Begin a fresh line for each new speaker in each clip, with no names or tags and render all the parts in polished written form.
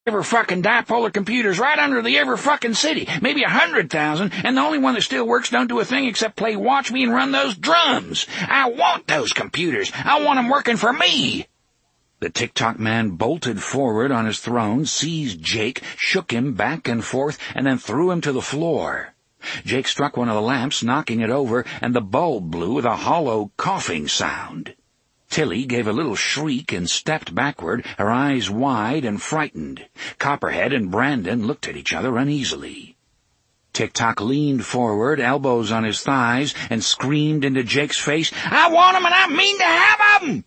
ever fucking dipolar computers right under the ever fucking city, maybe 100,000, and the only one that still works don't do a thing except play Watch Me and run those drums. I want those computers. I want them working for me. The Tick-Tock man bolted forward on his throne, seized Jake, shook him back and forth, and then threw him to the floor. Jake struck one of the lamps, knocking it over, and the bulb blew with a hollow coughing sound. Tilly gave a little shriek and stepped backward, her eyes wide and frightened. Copperhead and Brandon looked at each other uneasily. Tick-Tock leaned forward, elbows on his thighs, and screamed into Jake's face, "I want 'em and I mean to have 'em!"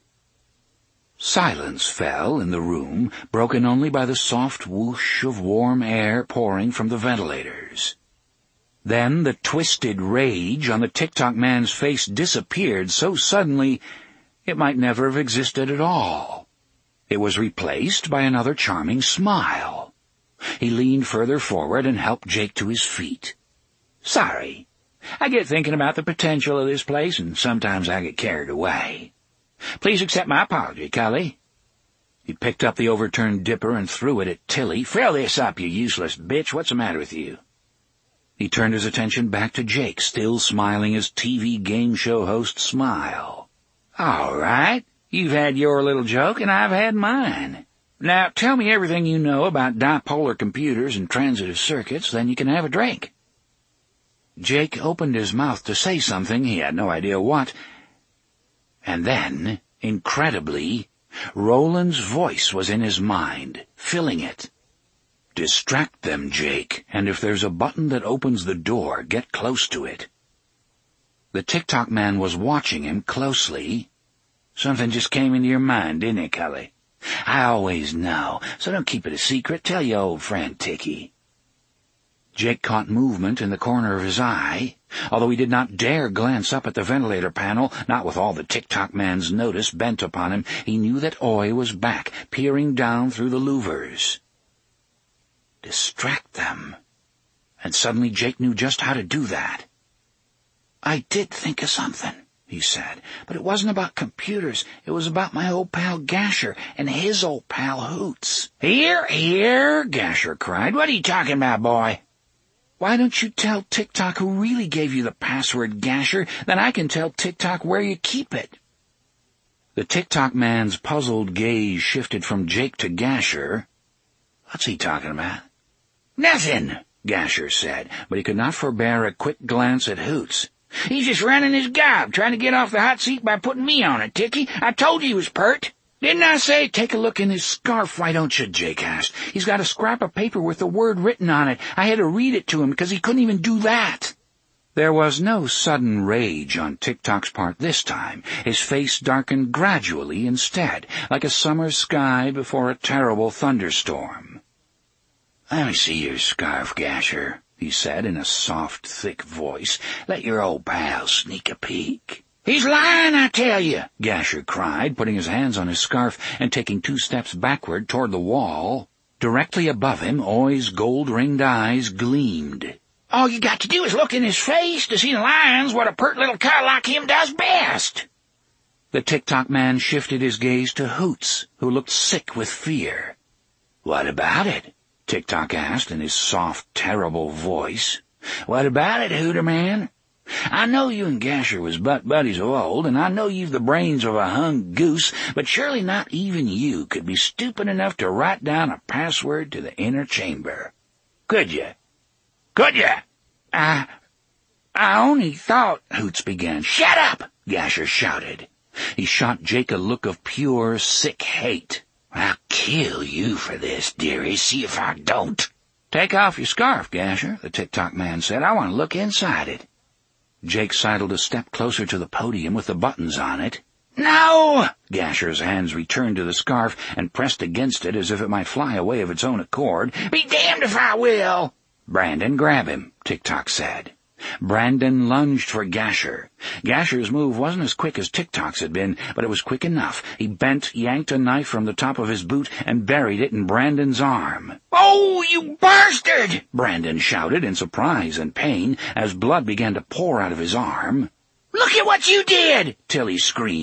Silence fell in the room, broken only by the soft whoosh of warm air pouring from the ventilators. Then the twisted rage on the Tick-Tock man's face disappeared so suddenly it might never have existed at all. It was replaced by another charming smile. He leaned further forward and helped Jake to his feet. "Sorry. I get thinking about the potential of this place, and sometimes I get carried away. Please accept my apology, Cully." He picked up the overturned dipper and threw it at Tilly. "Fill this up, you useless bitch. What's the matter with you?" He turned his attention back to Jake, still smiling his TV game show host smile. "All right, you've had your little joke and I've had mine. Now tell me everything you know about dipolar computers and transitive circuits, then you can have a drink." Jake opened his mouth to say something, he had no idea what, and then, incredibly, Roland's voice was in his mind, filling it. "Distract them, Jake, and if there's a button that opens the door, get close to it." The Tick-Tock man was watching him closely. "Something just came into your mind, didn't it, Cully? I always know, so don't keep it a secret. Tell your old friend Ticky." Jake caught movement in the corner of his eye. Although he did not dare glance up at the ventilator panel, not with all the Tick-Tock man's notice bent upon him, he knew that Oy was back, peering down through the louvers. Distract them. And suddenly Jake knew just how to do that. "I did think of something," he said, "but it wasn't about computers. It was about my old pal Gasher and his old pal Hoots." "Here, here," Gasher cried. "What are you talking about, boy?" "Why don't you tell Tick-Tock who really gave you the password, Gasher? Then I can tell Tick-Tock where you keep it." The Tick-Tock man's puzzled gaze shifted from Jake to Gasher. "What's he talking about?" "Nothing," Gasher said, but he could not forbear a quick glance at Hoots. "He's just running his gob, trying to get off the hot seat by putting me on it, Ticky. I told you he was pert. Didn't I say take a look in his scarf, why don't you?" Jake asked. "He's got a scrap of paper with the word written on it. I had to read it to him because he couldn't even do that." There was no sudden rage on Tick-Tock's part this time. His face darkened gradually instead, like a summer sky before a terrible thunderstorm. "Let me see your scarf, Gasher," he said in a soft, thick voice. "Let your old pal sneak a peek." "He's lying, I tell you," Gasher cried, putting his hands on his scarf and taking 2 steps backward toward the wall. Directly above him, Oy's gold-ringed eyes gleamed. "All you got to do is look in his face to see the lines what a pert little car like him does best." The Tick-Tock man shifted his gaze to Hoots, who looked sick with fear. "What about it?" Tick-Tock asked in his soft, terrible voice. "What about it, Hooter man? I know you and Gasher was buddies of old, and I know you've the brains of a hung goose, but surely not even you could be stupid enough to write down a password to the inner chamber. Could you? Could you?" I only thought," Hoots began. "Shut up!" Gasher shouted. He shot Jake a look of pure, sick hate. "I'll kill you for this, dearie. See if I don't." "Take off your scarf, Gasher," the Tick-Tock man said. "I want to look inside it." Jake sidled a step closer to the podium with the buttons on it. "No!" Gasher's hands returned to the scarf and pressed against it as if it might fly away of its own accord. "Be damned if I will!" "Brandon, grab him," Tick-Tock said. Brandon lunged for Gasher. Gasher's move wasn't as quick as Tick-Tock's had been, but it was quick enough. He bent, yanked a knife from the top of his boot, and buried it in Brandon's arm. "Oh, you bastard!" Brandon shouted in surprise and pain as blood began to pour out of his arm. "Look at what you did!" Tilly screamed.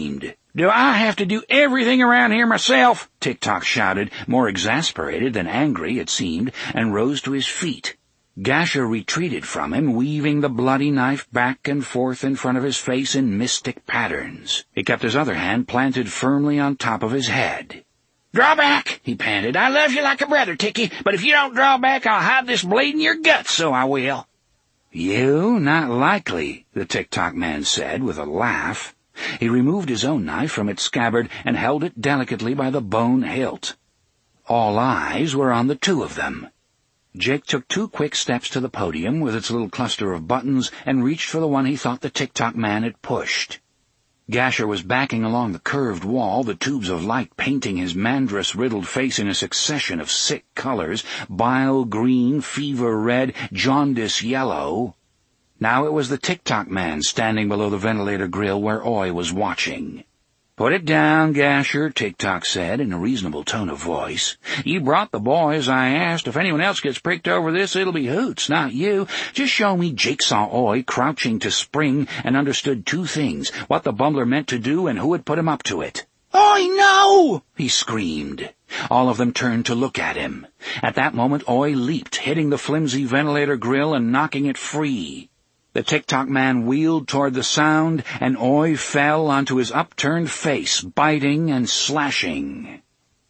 "Do I have to do everything around here myself?" Tick-Tock shouted, more exasperated than angry, it seemed, and rose to his feet. Gasher retreated from him, weaving the bloody knife back and forth in front of his face in mystic patterns. He kept his other hand planted firmly on top of his head. "Draw back," he panted. "I love you like a brother, Ticky, but if you don't draw back, I'll hide this blade in your guts, so I will." "You? Not likely," the Tick-Tock man said with a laugh. He removed his own knife from its scabbard and held it delicately by the bone hilt. All eyes were on the two of them. Jake took 2 quick steps to the podium with its little cluster of buttons and reached for the one he thought the Tick-Tock man had pushed. Gasher was backing along the curved wall, the tubes of light painting his mandrus-riddled face in a succession of sick colors, bile green, fever red, jaundice yellow. Now it was the Tick-Tock man standing below the ventilator grill where Oi was watching. "Put it down, Gasher," Tick-Tock said in a reasonable tone of voice. "You brought the boys I asked. If anyone else gets pricked over this, it'll be Hoots, not you. Just show me." Jake saw Oi crouching to spring and understood 2 things, what the bumbler meant to do and who had put him up to it. "Oi, no!" he screamed. All of them turned to look at him. At that moment, Oi leaped, hitting the flimsy ventilator grill and knocking it free. The Tick-Tock man wheeled toward the sound, and Oi fell onto his upturned face, biting and slashing.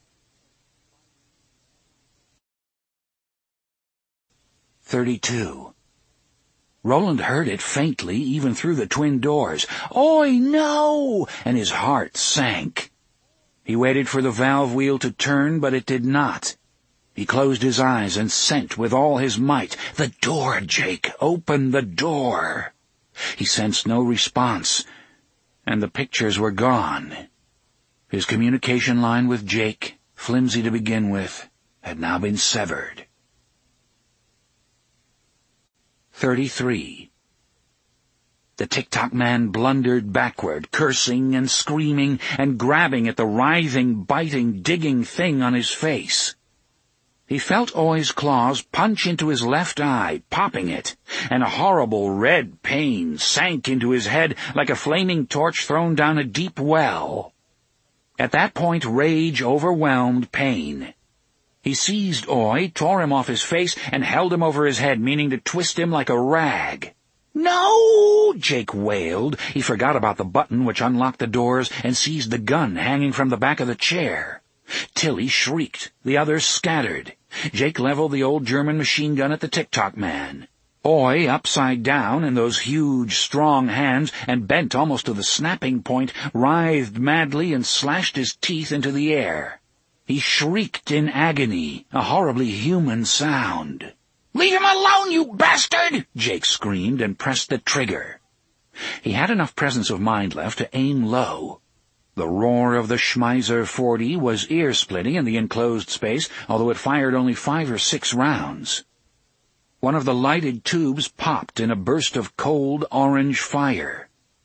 32. Roland heard it faintly, even through the twin doors. "Oi, no!" and his heart sank. He waited for the valve wheel to turn, but it did not. He closed his eyes and sent with all his might. "The door, Jake! Open the door!" He sensed no response, and the pictures were gone. His communication line with Jake, flimsy to begin with, had now been severed. 33. The Tick-Tock man blundered backward, cursing and screaming and grabbing at the writhing, biting, digging thing on his face. He felt Oi's claws punch into his left eye, popping it, and a horrible red pain sank into his head like a flaming torch thrown down a deep well. At that point, rage overwhelmed pain. He seized Oi, tore him off his face, and held him over his head, meaning to twist him like a rag. "No!" Jake wailed. He forgot about the button which unlocked the doors and seized the gun hanging from the back of the chair. Tilly shrieked. The others scattered. Jake leveled the old German machine gun at the Tick-Tock man. Oi, upside down in those huge, strong hands and bent almost to the snapping point, writhed madly and slashed his teeth into the air. He shrieked in agony, a horribly human sound. "Leave him alone, you bastard!" Jake screamed and pressed the trigger. He had enough presence of mind left to aim low. The roar of the Schmeiser 40 was ear-splitting in the enclosed space, although it fired only 5 or 6 rounds. One of the lighted tubes popped in a burst of cold orange fire.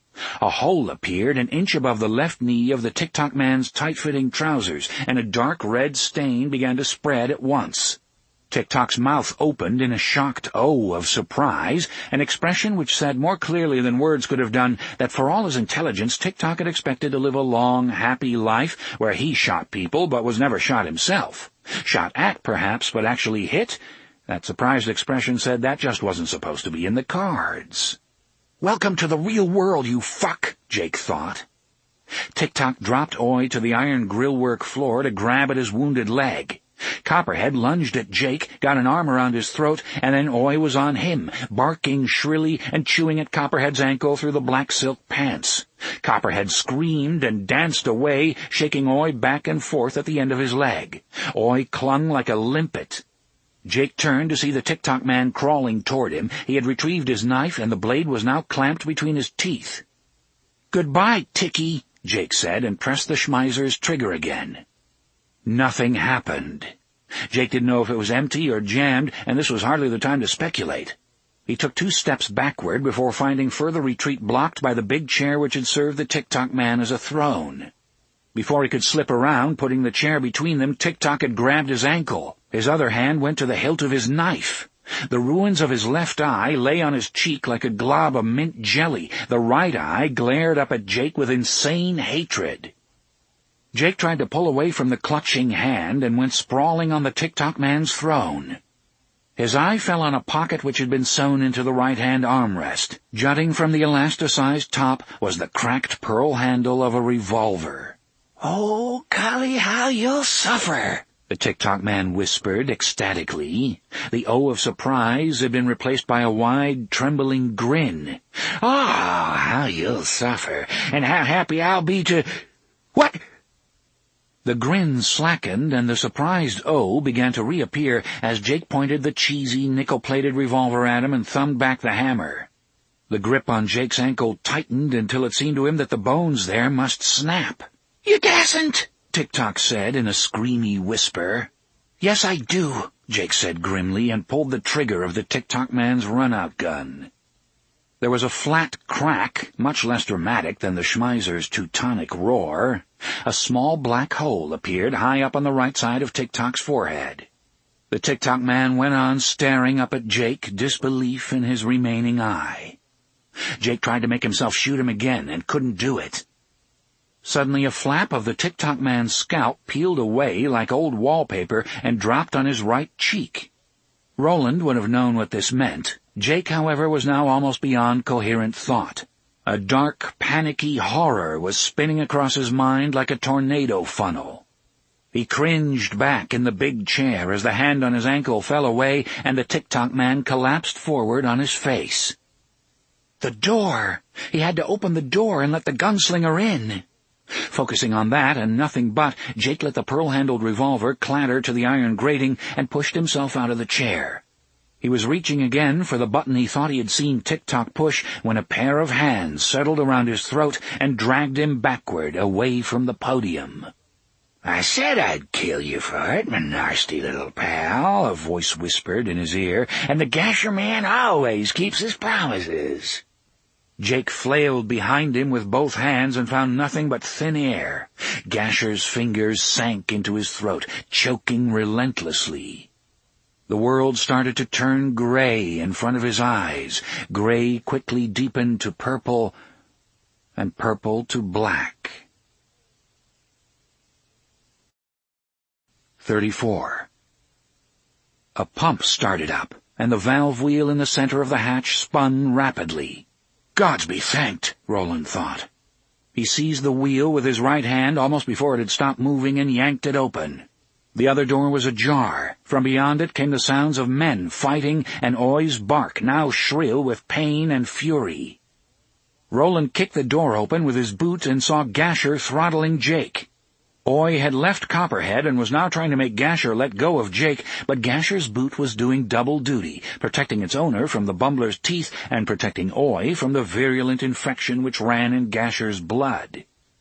A hole appeared an inch above the left knee of the Tick-Tock man's tight-fitting trousers, and a dark red stain began to spread at once. Tick-Tock's mouth opened in a shocked "oh" of surprise, an expression which said more clearly than words could have done that for all his intelligence Tick-Tock had expected to live a long, happy life where he shot people but was never shot himself. Shot at, perhaps, but actually hit? That surprised expression said that just wasn't supposed to be in the cards. "Welcome to the real world, you fuck," Jake thought. Tick-Tock dropped Oi to the iron grillwork floor to grab at his wounded leg. Copperhead lunged at Jake, got an arm around his throat, and then Oi was on him, barking shrilly and chewing at Copperhead's ankle through the black silk pants. Copperhead screamed and danced away, shaking Oi back and forth at the end of his leg. Oi clung like a limpet. Jake turned to see the Tick-Tock man crawling toward him. He had retrieved his knife, and the blade was now clamped between his teeth. "Goodbye, Ticky," Jake said, and pressed the Schmeiser's trigger again. Nothing happened. Jake didn't know if it was empty or jammed, and this was hardly the time to speculate. He took 2 steps backward before finding further retreat blocked by the big chair which had served the Tick-Tock man as a throne. Before he could slip around, putting the chair between them, Tick-Tock had grabbed his ankle. His other hand went to the hilt of his knife. The ruins of his left eye lay on his cheek like a glob of mint jelly. The right eye glared up at Jake with insane hatred. Jake tried to pull away from the clutching hand and went sprawling on the Tick-Tock man's throne. His eye fell on a pocket which had been sewn into the right-hand armrest. Jutting from the elasticized top was the cracked pearl handle of a revolver. "Oh, golly, how you'll suffer," the Tick-Tock man whispered ecstatically. The O of surprise had been replaced by a wide, trembling grin. "Oh, how you'll suffer, and how happy I'll be to—" "What?" The grin slackened, and the surprised O began to reappear as Jake pointed the cheesy, nickel-plated revolver at him and thumbed back the hammer. The grip on Jake's ankle tightened until it seemed to him that the bones there must snap. "You dasn't!" Tick-Tock said in a screamy whisper. "Yes, I do," Jake said grimly, and pulled the trigger of the Tick-Tock man's run-out gun. There was a flat crack, much less dramatic than the Schmeisser's Teutonic roar. A small black hole appeared high up on the right side of Tick-Tock's forehead. The Tick-Tock man went on staring up at Jake, disbelief in his remaining eye. Jake tried to make himself shoot him again and couldn't do it. Suddenly a flap of the Tick-Tock man's scalp peeled away like old wallpaper and dropped on his right cheek. Roland would have known what this meant. Jake, however, was now almost beyond coherent thought. A dark, panicky horror was spinning across his mind like a tornado funnel. He cringed back in the big chair as the hand on his ankle fell away and the Tick-Tock man collapsed forward on his face. The door! He had to open the door and let the gunslinger in. Focusing on that and nothing but, Jake let the pearl-handled revolver clatter to the iron grating and pushed himself out of the chair. He was reaching again for the button he thought he had seen Tick-Tock push when a pair of hands settled around his throat and dragged him backward, away from the podium. "I said I'd kill you for it, my nasty little pal," a voice whispered in his ear, "and the Gasher man always keeps his promises." Jake flailed behind him with both hands and found nothing but thin air. Gasher's fingers sank into his throat, choking relentlessly. The world started to turn gray in front of his eyes. Gray quickly deepened to purple, and purple to black. 34. A pump started up, and the valve wheel in the center of the hatch spun rapidly. "Gods be thanked," Roland thought. He seized the wheel with his right hand almost before it had stopped moving and yanked it open. The other door was ajar. From beyond it came the sounds of men fighting and Oi's bark, now shrill with pain and fury. Roland kicked the door open with his boot and saw Gasher throttling Jake. Oi had left Copperhead and was now trying to make Gasher let go of Jake, but Gasher's boot was doing double duty, protecting its owner from the bumbler's teeth and protecting Oi from the virulent infection which ran in Gasher's blood.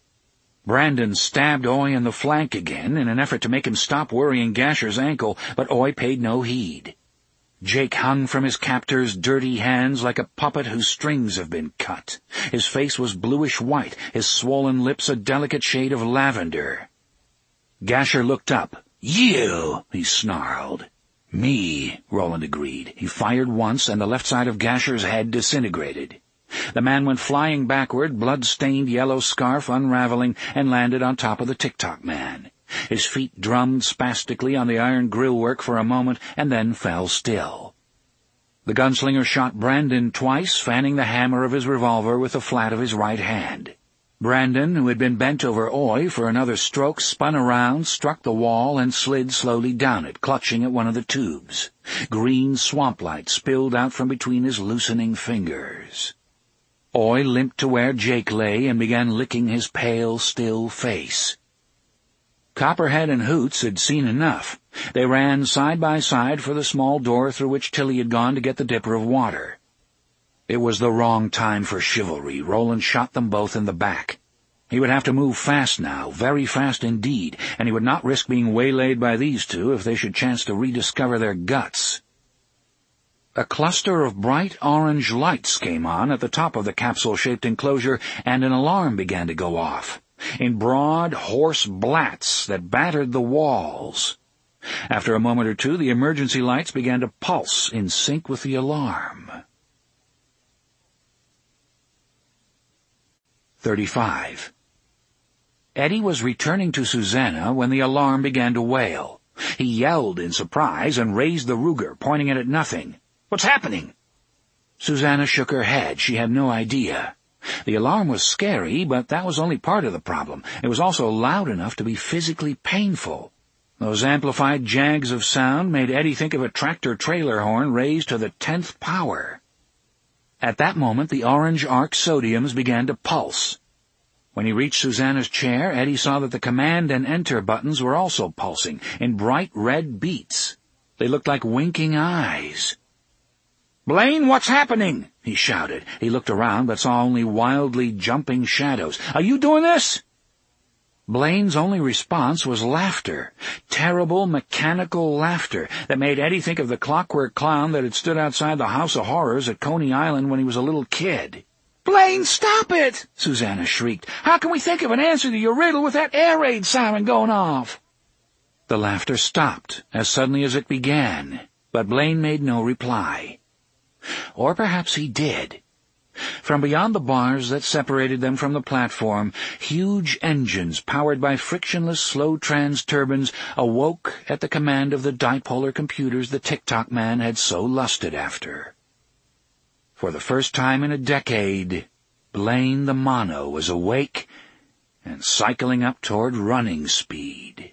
Brandon stabbed Oi in the flank again in an effort to make him stop worrying Gasher's ankle, but Oi paid no heed. Jake hung from his captor's dirty hands like a puppet whose strings have been cut. His face was bluish-white, his swollen lips a delicate shade of lavender. Gasher looked up. "You!" he snarled. "Me," Roland agreed. He fired once, and the left side of Gasher's head disintegrated. The man went flying backward, blood-stained yellow scarf unraveling, and landed on top of the Tick-Tock man. His feet drummed spastically on the iron grillwork for a moment, and then fell still. The gunslinger shot Brandon twice, fanning the hammer of his revolver with the flat of his right hand. Brandon, who had been bent over Oi for another stroke, spun around, struck the wall, and slid slowly down it, clutching at one of the tubes. Green swamp light spilled out from between his loosening fingers. Oi limped to where Jake lay and began licking his pale, still face. Copperhead and Hoots had seen enough. They ran side by side for the small door through which Tilly had gone to get the dipper of water. It was the wrong time for chivalry. Roland shot them both in the back. He would have to move fast now, very fast indeed, and he would not risk being waylaid by these two if they should chance to rediscover their guts. A cluster of bright orange lights came on at the top of the capsule-shaped enclosure, and an alarm began to go off, in broad, hoarse blats that battered the walls. After a moment or two, the emergency lights began to pulse in sync with the alarm. 35. Eddie was returning to Susanna when the alarm began to wail. He yelled in surprise and raised the Ruger, pointing it at nothing. "What's happening?" Susanna shook her head. She had no idea. The alarm was scary, but that was only part of the problem. It was also loud enough to be physically painful. Those amplified jags of sound made Eddie think of a tractor-trailer horn raised to the 10th power. At that moment, the orange arc sodiums began to pulse. When he reached Susanna's chair, Eddie saw that the command and enter buttons were also pulsing in bright red beats. They looked like winking eyes. "Blaine, what's happening?" he shouted. He looked around but saw only wildly jumping shadows. "Are you doing this?" Blaine's only response was laughter, terrible mechanical laughter that made Eddie think of the clockwork clown that had stood outside the House of Horrors at Coney Island when he was a little kid. "Blaine, stop it!" Susanna shrieked. "How can we think of an answer to your riddle with that air raid siren going off?" The laughter stopped as suddenly as it began, but Blaine made no reply. Or perhaps he did. From beyond the bars that separated them from the platform, huge engines powered by frictionless slow-trans turbines awoke at the command of the dipolar computers the Tick-Tock man had so lusted after. For the first time in a decade, Blaine the Mono was awake and cycling up toward running speed.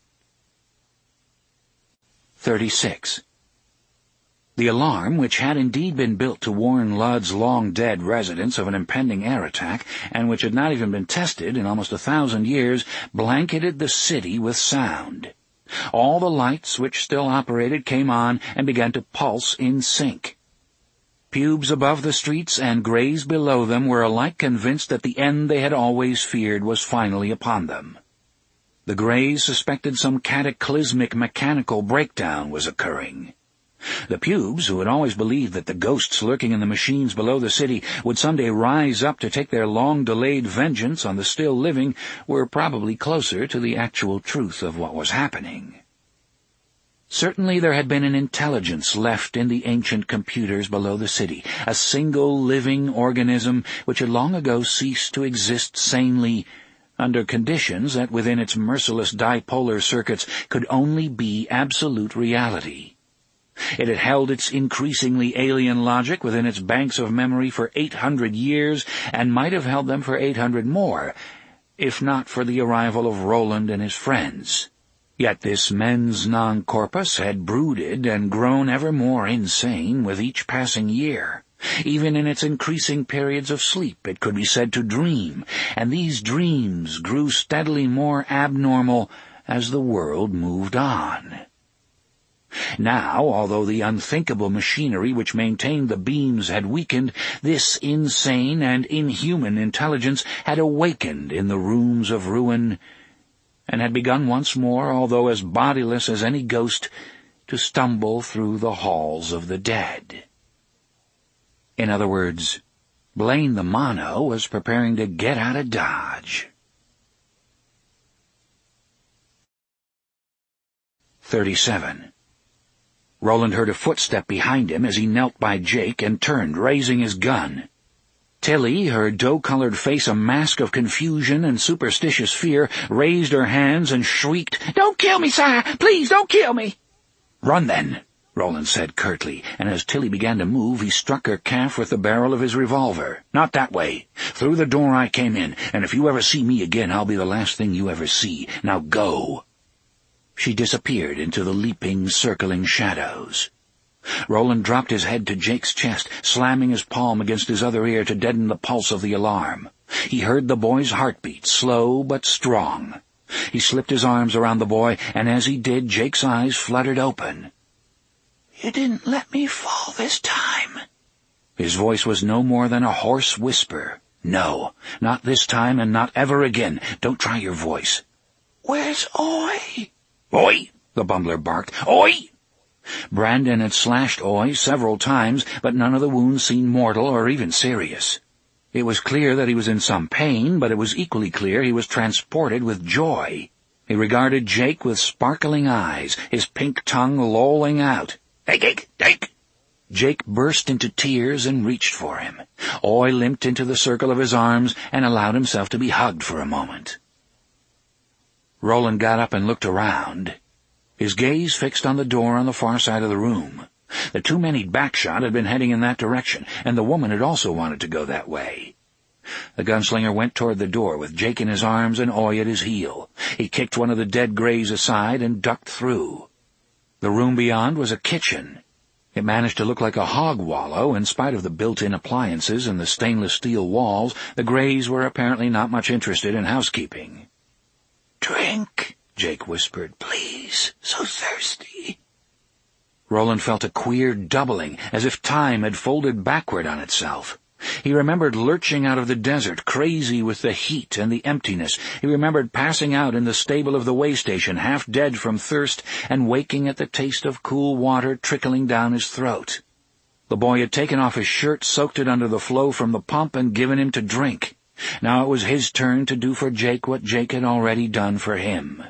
36. The alarm, which had indeed been built to warn Ludd's long-dead residents of an impending air attack, and which had not even been tested in almost 1,000 years, blanketed the city with sound. All the lights which still operated came on and began to pulse in sync. Pubes above the streets and greys below them were alike convinced that the end they had always feared was finally upon them. The greys suspected some cataclysmic mechanical breakdown was occurring. The pubes, who had always believed that the ghosts lurking in the machines below the city would someday rise up to take their long-delayed vengeance on the still living, were probably closer to the actual truth of what was happening. Certainly there had been an intelligence left in the ancient computers below the city, a single living organism which had long ago ceased to exist sanely under conditions that within its merciless dipolar circuits could only be absolute reality. It had held its increasingly alien logic within its banks of memory for 800 years, and might have held them for 800 more, if not for the arrival of Roland and his friends. Yet this mens non corpus had brooded and grown ever more insane with each passing year. Even in its increasing periods of sleep it could be said to dream, and these dreams grew steadily more abnormal as the world moved on. Now, although the unthinkable machinery which maintained the beams had weakened, this insane and inhuman intelligence had awakened in the rooms of ruin, and had begun once more, although as bodiless as any ghost, to stumble through the halls of the dead. In other words, Blaine the Mono was preparing to get out of Dodge. 37. Roland heard a footstep behind him as he knelt by Jake and turned, raising his gun. Tilly, her dough-colored face a mask of confusion and superstitious fear, raised her hands and shrieked, "Don't kill me, sire! Please, don't kill me!" "Run, then," Roland said curtly, and as Tilly began to move, he struck her calf with the barrel of his revolver. "Not that way. Through the door I came in, and if you ever see me again, I'll be the last thing you ever see. Now go." She disappeared into the leaping, circling shadows. Roland dropped his head to Jake's chest, slamming his palm against his other ear to deaden the pulse of the alarm. He heard the boy's heartbeat, slow but strong. He slipped his arms around the boy, and as he did, Jake's eyes fluttered open. "You didn't let me fall this time." His voice was no more than a hoarse whisper. "No, not this time and not ever again. Don't try your voice." "Where's Oi?" "Oi!" the bumbler barked. "Oi!" Brandon had slashed Oi several times, but none of the wounds seemed mortal or even serious. It was clear that he was in some pain, but it was equally clear he was transported with joy. He regarded Jake with sparkling eyes, his pink tongue lolling out. "Hey, Jake! Jake burst into tears and reached for him. Oi limped into the circle of his arms and allowed himself to be hugged for a moment. Roland got up and looked around, his gaze fixed on the door on the far side of the room. The two men he'd backshot had been heading in that direction, and the woman had also wanted to go that way. The gunslinger went toward the door with Jake in his arms and Oi at his heel. He kicked one of the dead greys aside and ducked through. The room beyond was a kitchen. It managed to look like a hog wallow. In spite of the built-in appliances and the stainless steel walls, the Greys were apparently not much interested in housekeeping. "Drink," Jake whispered. "Please, so thirsty." Roland felt a queer doubling, as if time had folded backward on itself. He remembered lurching out of the desert, crazy with the heat and the emptiness. He remembered passing out in the stable of the way station, half dead from thirst, and waking at the taste of cool water trickling down his throat. The boy had taken off his shirt, soaked it under the flow from the pump, and given him to drink. Now it was his turn to do for Jake what Jake had already done for him.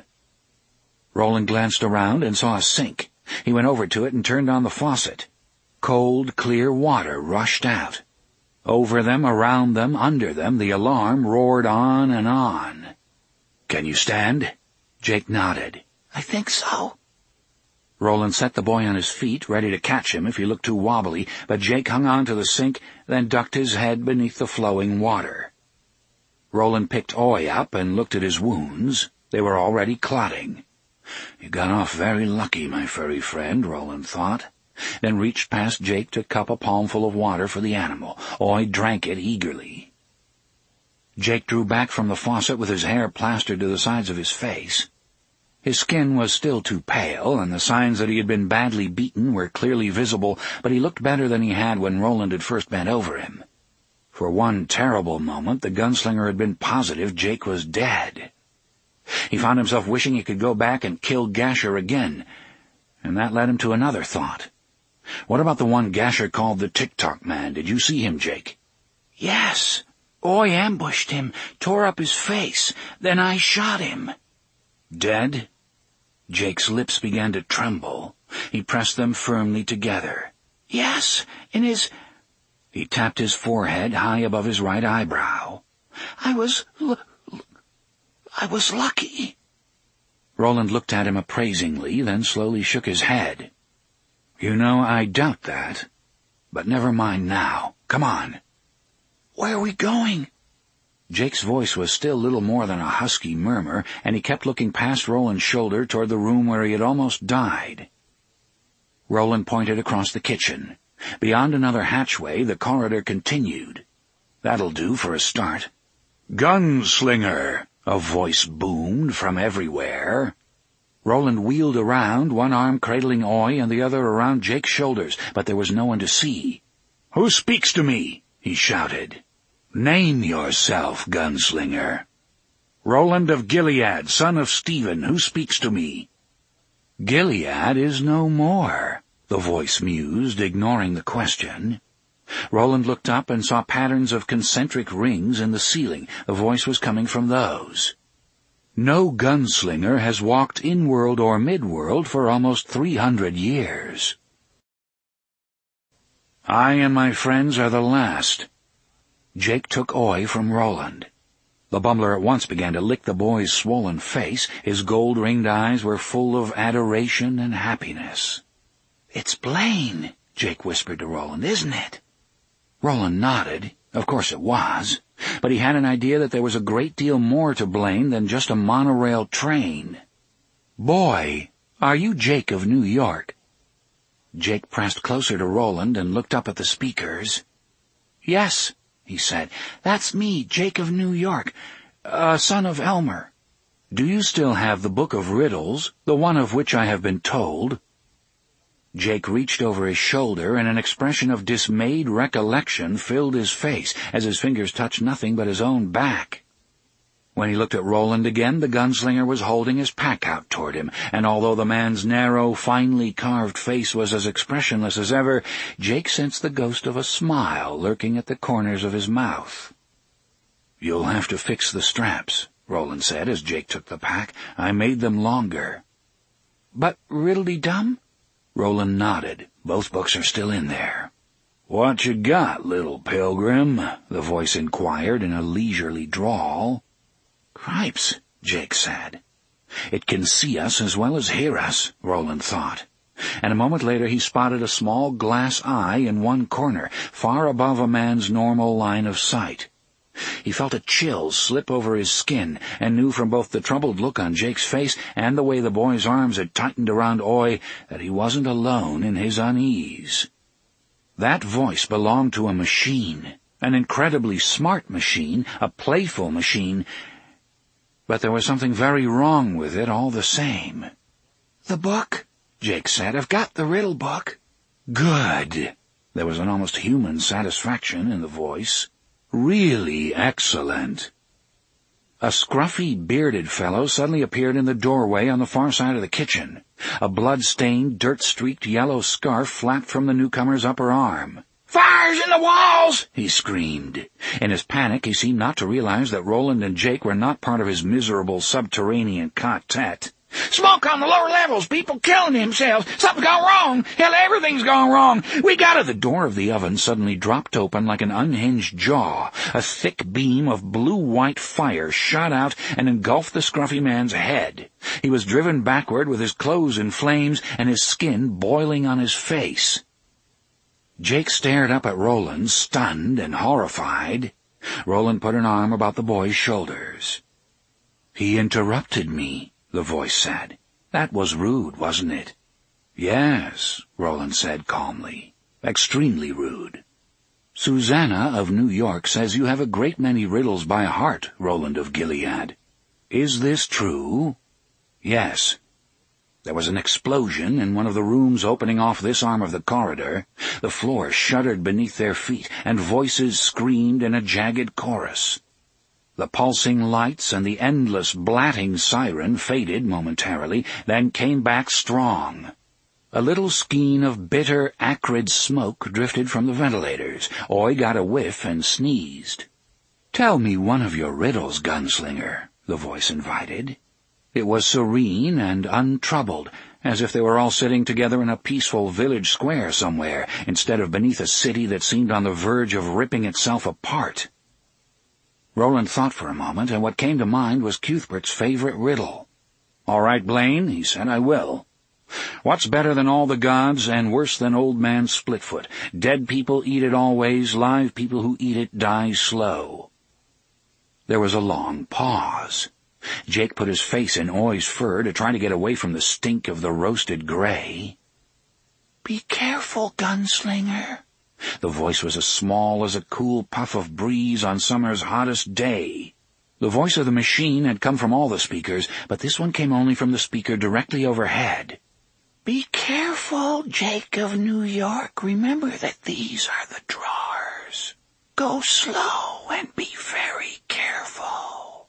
Roland glanced around and saw a sink. He went over to it and turned on the faucet. Cold, clear water rushed out. Over them, around them, under them, the alarm roared on and on. "Can you stand?" Jake nodded. "I think so." Roland set the boy on his feet, ready to catch him if he looked too wobbly, but Jake hung on to the sink, then ducked his head beneath the flowing water. Roland picked Oi up and looked at his wounds. They were already clotting. "You got off very lucky, my furry friend," Roland thought, then reached past Jake to cup a palmful of water for the animal. Oi drank it eagerly. Jake drew back from the faucet with his hair plastered to the sides of his face. His skin was still too pale, and the signs that he had been badly beaten were clearly visible, but he looked better than he had when Roland had first bent over him. For one terrible moment, the gunslinger had been positive Jake was dead. He found himself wishing he could go back and kill Gasher again, and that led him to another thought. What about the one Gasher called the Tick-Tock Man? Did you see him, Jake? "Yes. Oi ambushed him, tore up his face, then I shot him." "Dead?" Jake's lips began to tremble. He pressed them firmly together. "Yes, in his—" He tapped his forehead high above his right eyebrow. I was lucky." Roland looked at him appraisingly, then slowly shook his head. "You know, I doubt that. But never mind now. Come on." "Where are we going?" Jake's voice was still little more than a husky murmur, and he kept looking past Roland's shoulder toward the room where he had almost died. Roland pointed across the kitchen. Beyond another hatchway, the corridor continued. "That'll do for a start." "Gunslinger!" a voice boomed from everywhere. Roland wheeled around, one arm cradling Oi and the other around Jake's shoulders, but there was no one to see. "Who speaks to me?" he shouted. "Name yourself, gunslinger." "Roland of Gilead, son of Stephen, who speaks to me?" "Gilead is no more," the voice mused, ignoring the question. Roland looked up and saw patterns of concentric rings in the ceiling. The voice was coming from those. "No gunslinger has walked in-world or mid-world for almost 300 years. I and my friends are the last." Jake took Oi from Roland. The bumbler at once began to lick the boy's swollen face. His gold-ringed eyes were full of adoration and happiness. "It's Blaine," Jake whispered to Roland, "isn't it?" Roland nodded. Of course it was. But he had an idea that there was a great deal more to Blaine than just a monorail train. "Boy, are you Jake of New York?" Jake pressed closer to Roland and looked up at the speakers. "Yes," he said, "that's me, Jake of New York, son of Elmer." "Do you still have the Book of Riddles, the one of which I have been told?" Jake reached over his shoulder, and an expression of dismayed recollection filled his face as his fingers touched nothing but his own back. When he looked at Roland again, the gunslinger was holding his pack out toward him, and although the man's narrow, finely carved face was as expressionless as ever, Jake sensed the ghost of a smile lurking at the corners of his mouth. "You'll have to fix the straps," Roland said as Jake took the pack. "I made them longer." "But Riddle-de-Dum?" Roland nodded. "Both books are still in there." "What you got, little pilgrim?" the voice inquired in a leisurely drawl. "Cripes," Jake said. "It can see us as well as hear us," Roland thought. And a moment later he spotted a small glass eye in one corner, far above a man's normal line of sight. He felt a chill slip over his skin, and knew from both the troubled look on Jake's face and the way the boy's arms had tightened around Oy that he wasn't alone in his unease. That voice belonged to a machine, an incredibly smart machine, a playful machine, but there was something very wrong with it all the same. "The book?" Jake said. "I've got the riddle book." "Good." There was an almost human satisfaction in the voice. "Really excellent." A scruffy, bearded fellow suddenly appeared in the doorway on the far side of the kitchen. A blood-stained, dirt-streaked yellow scarf flapped from the newcomer's upper arm. "Fire's in the walls!" he screamed. In his panic, he seemed not to realize that Roland and Jake were not part of his miserable subterranean quartet. "Smoke on the lower levels, people killing themselves. Something's gone wrong. Hell, everything's gone wrong. We gotta—" The door of the oven suddenly dropped open like an unhinged jaw. A thick beam of blue-white fire shot out and engulfed the scruffy man's head. He was driven backward with his clothes in flames and his skin boiling on his face. Jake stared up at Roland, stunned and horrified. Roland put an arm about the boy's shoulders. "He interrupted me," the voice said. "That was rude, wasn't it?" "Yes," Roland said calmly. "Extremely rude." "Susanna of New York says you have a great many riddles by heart, Roland of Gilead. Is this true?" "Yes." There was an explosion in one of the rooms opening off this arm of the corridor. The floor shuddered beneath their feet, and voices screamed in a jagged chorus. The pulsing lights and the endless blatting siren faded momentarily, then came back strong. A little skein of bitter, acrid smoke drifted from the ventilators. Oy got a whiff and sneezed. "Tell me one of your riddles, gunslinger," the voice invited. It was serene and untroubled, as if they were all sitting together in a peaceful village square somewhere, instead of beneath a city that seemed on the verge of ripping itself apart. Roland thought for a moment, and what came to mind was Cuthbert's favorite riddle. "All right, Blaine," he said, "I will. What's better than all the gods and worse than Old Man Splitfoot? Dead people eat it always, live people who eat it die slow." There was a long pause. Jake put his face in Oy's fur to try to get away from the stink of the roasted gray. "Be careful, gunslinger." The voice was as small as a cool puff of breeze on summer's hottest day. The voice of the machine had come from all the speakers, but this one came only from the speaker directly overhead. "Be careful, Jake of New York. Remember that these are the drawers. Go slow and be very careful."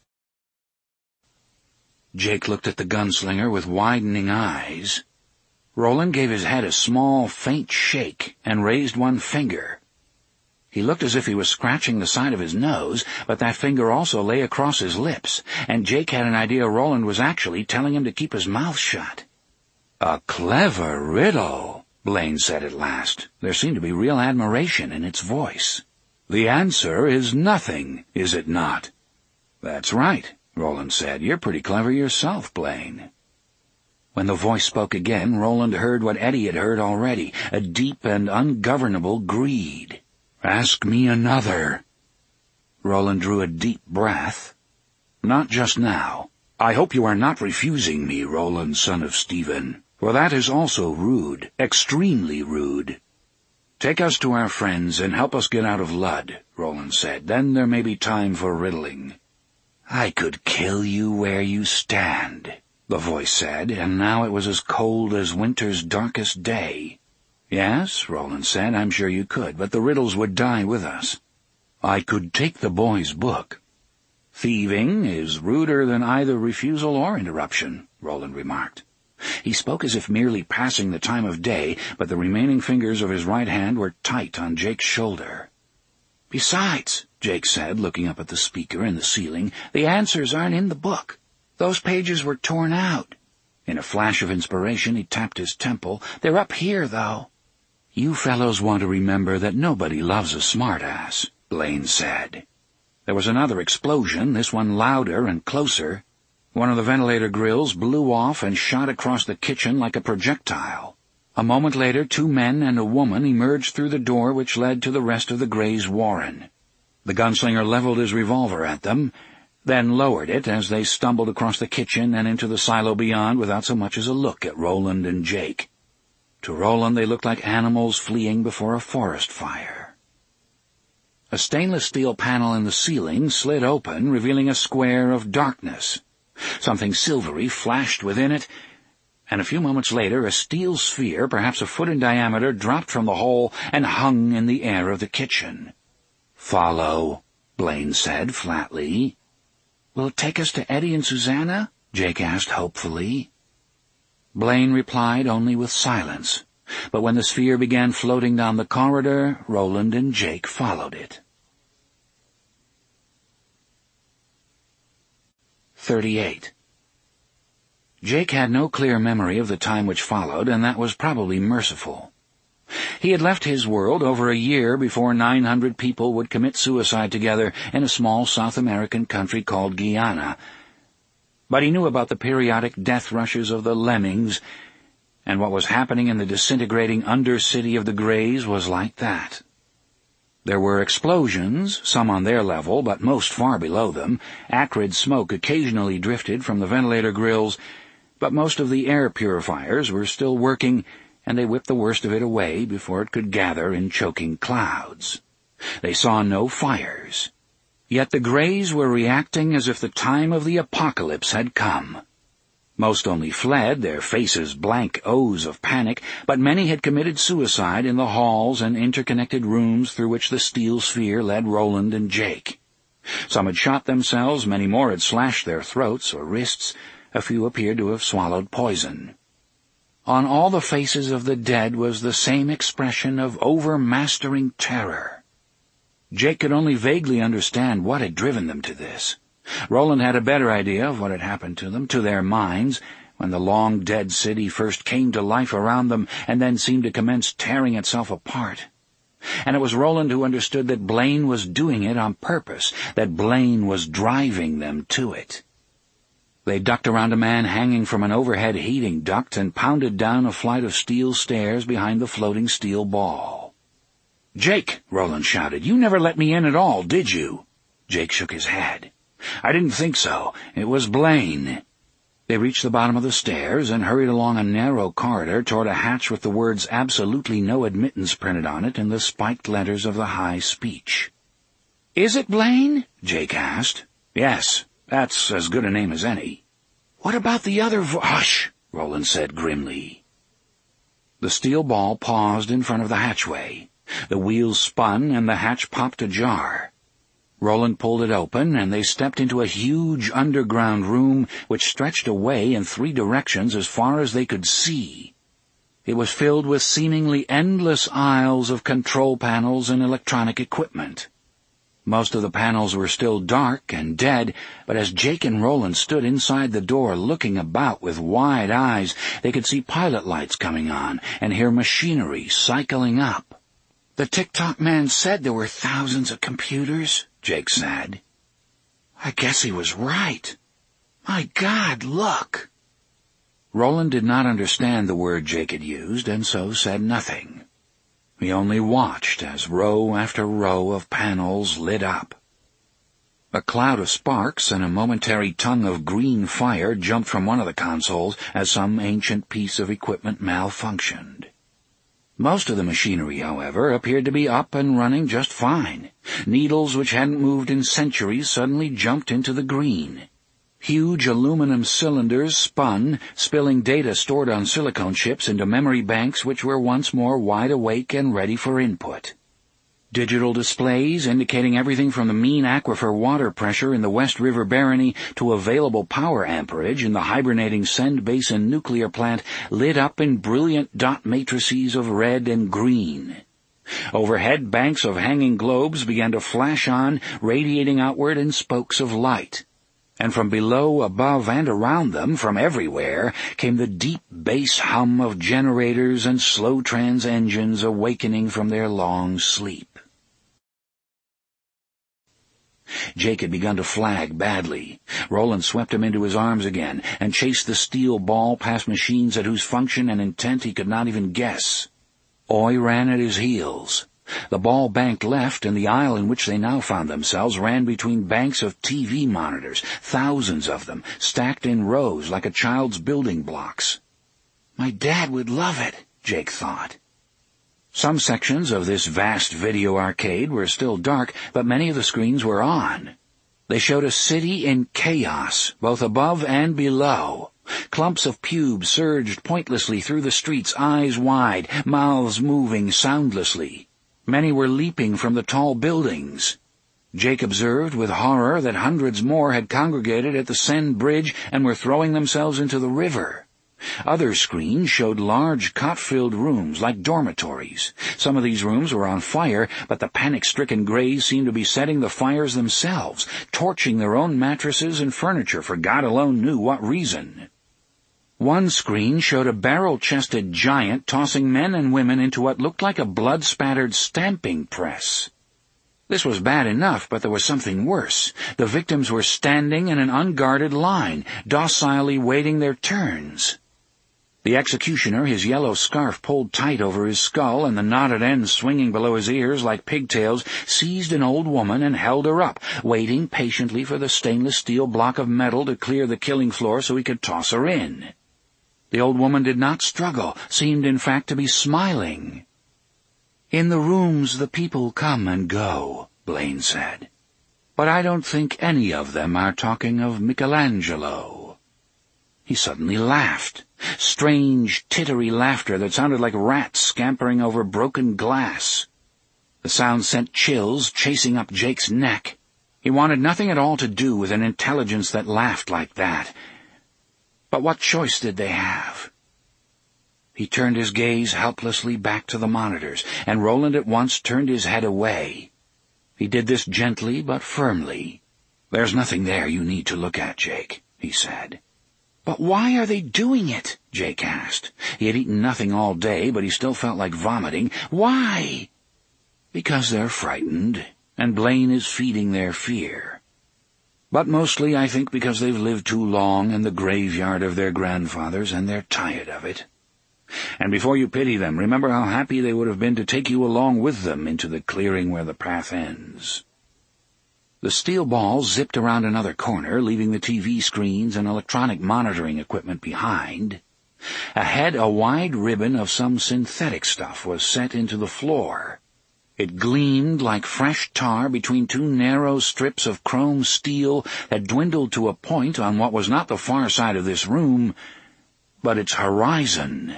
Jake looked at the gunslinger with widening eyes. Roland gave his head a small, faint shake and raised one finger. He looked as if he was scratching the side of his nose, but that finger also lay across his lips, and Jake had an idea Roland was actually telling him to keep his mouth shut. "A clever riddle," Blaine said at last. There seemed to be real admiration in its voice. "The answer is nothing, is it not?" "That's right," Roland said. "You're pretty clever yourself, Blaine." When the voice spoke again, Roland heard what Eddie had heard already, a deep and ungovernable greed. "Ask me another." Roland drew a deep breath. "Not just now. I hope you are not refusing me, Roland, son of Stephen, for that is also rude, extremely rude." "Take us to our friends and help us get out of Lud," Roland said. "Then there may be time for riddling." "I could kill you where you stand," the voice said, and now it was as cold as winter's darkest day. "Yes," Roland said, "I'm sure you could, but the riddles would die with us." "I could take the boy's book." "Thieving is ruder than either refusal or interruption," Roland remarked. He spoke as if merely passing the time of day, but the remaining fingers of his right hand were tight on Jake's shoulder. "Besides," Jake said, looking up at the speaker in the ceiling. "The answers aren't in the book. Those pages were torn out." In a flash of inspiration, he tapped his temple. "They're up here, though." "You fellows want to remember that nobody loves a smartass," Blaine said. There was another explosion, this one louder and closer. One of the ventilator grills blew off and shot across the kitchen like a projectile. A moment later, 2 men and a woman emerged through the door which led to the rest of the Gray's warren. The gunslinger leveled his revolver at them, then lowered it as they stumbled across the kitchen and into the silo beyond without so much as a look at Roland and Jake. To Roland they looked like animals fleeing before a forest fire. A stainless steel panel in the ceiling slid open, revealing a square of darkness. Something silvery flashed within it, and a few moments later a steel sphere, perhaps a foot in diameter, dropped from the hole and hung in the air of the kitchen. "Follow," Blaine said flatly. "Will it take us to Eddie and Susanna?" Jake asked hopefully. Blaine replied only with silence, but when the sphere began floating down the corridor, Roland and Jake followed it. 38. Jake had no clear memory of the time which followed, and that was probably merciful. He had left his world over a year before 900 people would commit suicide together in a small South American country called Guyana. But he knew about the periodic death rushes of the lemmings, and what was happening in the disintegrating undercity of the Greys was like that. There were explosions, some on their level, but most far below them. Acrid smoke occasionally drifted from the ventilator grills, but most of the air purifiers were still working, and they whipped the worst of it away before it could gather in choking clouds. They saw no fires. Yet the Greys were reacting as if the time of the apocalypse had come. Most only fled, their faces blank O's of panic, but many had committed suicide in the halls and interconnected rooms through which the steel sphere led Roland and Jake. Some had shot themselves, many more had slashed their throats or wrists, a few appeared to have swallowed poison. On all the faces of the dead was the same expression of overmastering terror. Jake could only vaguely understand what had driven them to this. Roland had a better idea of what had happened to them, to their minds, when the long-dead city first came to life around them and then seemed to commence tearing itself apart. And it was Roland who understood that Blaine was doing it on purpose, that Blaine was driving them to it. They ducked around a man hanging from an overhead heating duct and pounded down a flight of steel stairs behind the floating steel ball. "Jake," Roland shouted, "you never let me in at all, did you?" Jake shook his head. "I didn't think so. It was Blaine." They reached the bottom of the stairs and hurried along a narrow corridor toward a hatch with the words "Absolutely No Admittance" printed on it in the spiked letters of the high speech. "Is it Blaine?" Jake asked. "Yes, that's as good a name as any." "What about the other Hush," Roland said grimly. The steel ball paused in front of the hatchway. The wheels spun and the hatch popped ajar. Roland pulled it open, and they stepped into a huge underground room which stretched away in 3 directions as far as they could see. It was filled with seemingly endless aisles of control panels and electronic equipment. Most of the panels were still dark and dead, but as Jake and Roland stood inside the door looking about with wide eyes, they could see pilot lights coming on and hear machinery cycling up. "The Tick-Tock man said there were thousands of computers," Jake said. "I guess he was right. My God, look!" Roland did not understand the word Jake had used, and so said nothing. He only watched as row after row of panels lit up. A cloud of sparks and a momentary tongue of green fire jumped from one of the consoles as some ancient piece of equipment malfunctioned. Most of the machinery, however, appeared to be up and running just fine. Needles which hadn't moved in centuries suddenly jumped into the green. Huge aluminum cylinders spun, spilling data stored on silicone chips into memory banks which were once more wide awake and ready for input. Digital displays indicating everything from the mean aquifer water pressure in the West River Barony to available power amperage in the hibernating Send Basin nuclear plant lit up in brilliant dot matrices of red and green. Overhead, banks of hanging globes began to flash on, radiating outward in spokes of light. And from below, above, and around them, from everywhere, came the deep bass hum of generators and slow-trans engines awakening from their long sleep. Jake had begun to flag badly. Roland swept him into his arms again and chased the steel ball past machines at whose function and intent he could not even guess. Oy ran at his heels. The ball banked left, and the aisle in which they now found themselves ran between banks of TV monitors, thousands of them, stacked in rows like a child's building blocks. My dad would love it, Jake thought. Some sections of this vast video arcade were still dark, but many of the screens were on. They showed a city in chaos, both above and below. Clumps of pubes surged pointlessly through the streets, eyes wide, mouths moving soundlessly. Many were leaping from the tall buildings. Jake observed with horror that hundreds more had congregated at the Seine Bridge and were throwing themselves into the river. Other screens showed large cot-filled rooms like dormitories. Some of these rooms were on fire, but the panic-stricken Greys seemed to be setting the fires themselves, torching their own mattresses and furniture for God alone knew what reason. One screen showed a barrel-chested giant tossing men and women into what looked like a blood-spattered stamping press. This was bad enough, but there was something worse. The victims were standing in an unguarded line, docilely waiting their turns. The executioner, his yellow scarf pulled tight over his skull and the knotted ends swinging below his ears like pigtails, seized an old woman and held her up, waiting patiently for the stainless steel block of metal to clear the killing floor so he could toss her in. The old woman did not struggle, seemed in fact to be smiling. In the rooms the people come and go, Blaine said. But I don't think any of them are talking of Michelangelo. He suddenly laughed. Strange, tittery laughter that sounded like rats scampering over broken glass. The sound sent chills chasing up Jake's neck. He wanted nothing at all to do with an intelligence that laughed like that. But what choice did they have? He turned his gaze helplessly back to the monitors, and Roland at once turned his head away. He did this gently but firmly. There's nothing there you need to look at, Jake, he said. But why are they doing it? Jake asked. He had eaten nothing all day, but he still felt like vomiting. Why? Because they're frightened, and Blaine is feeding their fear. But mostly, I think, because they've lived too long in the graveyard of their grandfathers, and they're tired of it. And before you pity them, remember how happy they would have been to take you along with them into the clearing where the path ends. The steel ball zipped around another corner, leaving the TV screens and electronic monitoring equipment behind. Ahead, a wide ribbon of some synthetic stuff was set into the floor. It gleamed like fresh tar between two narrow strips of chrome steel that dwindled to a point on what was not the far side of this room, but its horizon.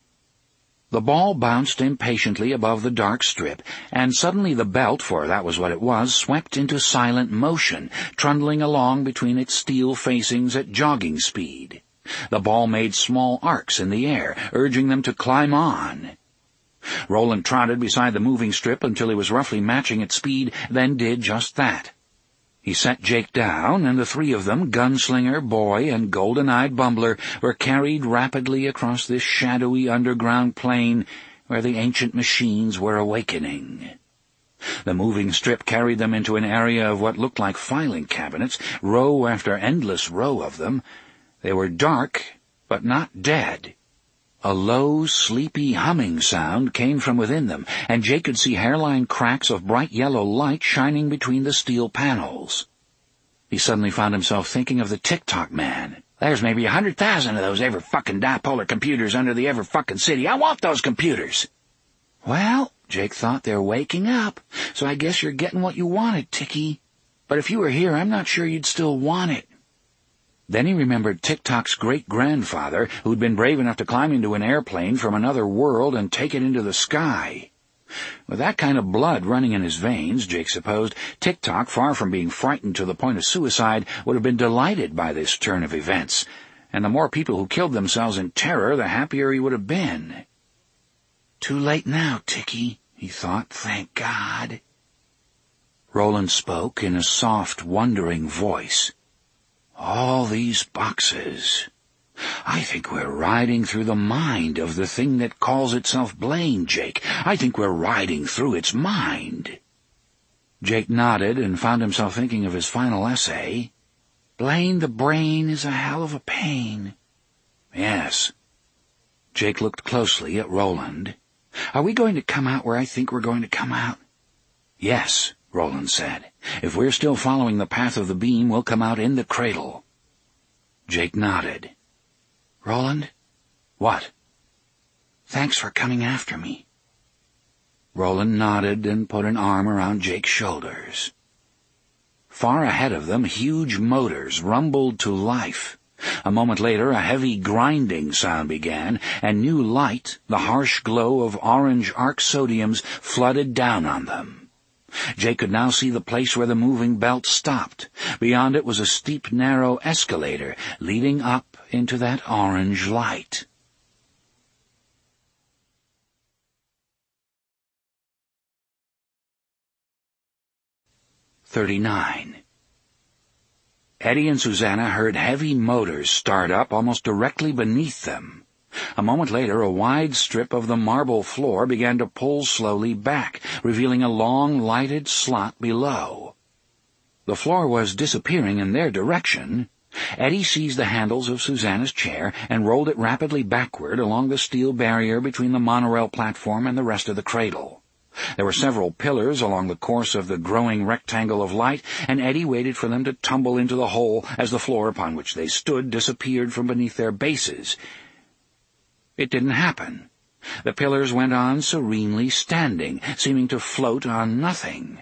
The ball bounced impatiently above the dark strip, and suddenly the belt, for that was what it was, swept into silent motion, trundling along between its steel facings at jogging speed. The ball made small arcs in the air, urging them to climb on. Roland trotted beside the moving strip until he was roughly matching its speed, then did just that. He set Jake down, and the three of them, Gunslinger, Boy, and Golden-Eyed Bumbler, were carried rapidly across this shadowy underground plain where the ancient machines were awakening. The moving strip carried them into an area of what looked like filing cabinets, row after endless row of them. They were dark, but not dead. A low, sleepy humming sound came from within them, and Jake could see hairline cracks of bright yellow light shining between the steel panels. He suddenly found himself thinking of the Tick-Tock man. There's maybe 100,000 of those ever-fucking dipolar computers under the ever-fucking city. I want those computers. Well, Jake thought, they're waking up, so I guess you're getting what you wanted, Ticky. But if you were here, I'm not sure you'd still want it. Then he remembered Tick-Tock's great-grandfather, who'd been brave enough to climb into an airplane from another world and take it into the sky. With that kind of blood running in his veins, Jake supposed, Tick-Tock, far from being frightened to the point of suicide, would have been delighted by this turn of events, and the more people who killed themselves in terror, the happier he would have been. "Too late now, Ticky," he thought. Thank God. Roland spoke in a soft, wondering voice. All these boxes. I think we're riding through the mind of the thing that calls itself Blaine, Jake. I think we're riding through its mind. Jake nodded and found himself thinking of his final essay. Blaine the brain is a hell of a pain. Yes. Jake looked closely at Roland. Are we going to come out where I think we're going to come out? Yes, Roland said. If we're still following the path of the beam, we'll come out in the cradle. Jake nodded. Roland? What? Thanks for coming after me. Roland nodded and put an arm around Jake's shoulders. Far ahead of them, huge motors rumbled to life. A moment later, a heavy grinding sound began, and new light, the harsh glow of orange arc sodiums, flooded down on them. Jake could now see the place where the moving belt stopped. Beyond it was a steep, narrow escalator leading up into that orange light. 39. Eddie and Susanna heard heavy motors start up almost directly beneath them. A moment later, a wide strip of the marble floor began to pull slowly back, revealing a long, lighted slot below. The floor was disappearing in their direction. Eddie seized the handles of Susanna's chair and rolled it rapidly backward along the steel barrier between the monorail platform and the rest of the cradle. There were several pillars along the course of the growing rectangle of light, and Eddie waited for them to tumble into the hole as the floor upon which they stood disappeared from beneath their bases. It didn't happen. The pillars went on serenely standing, seeming to float on nothing.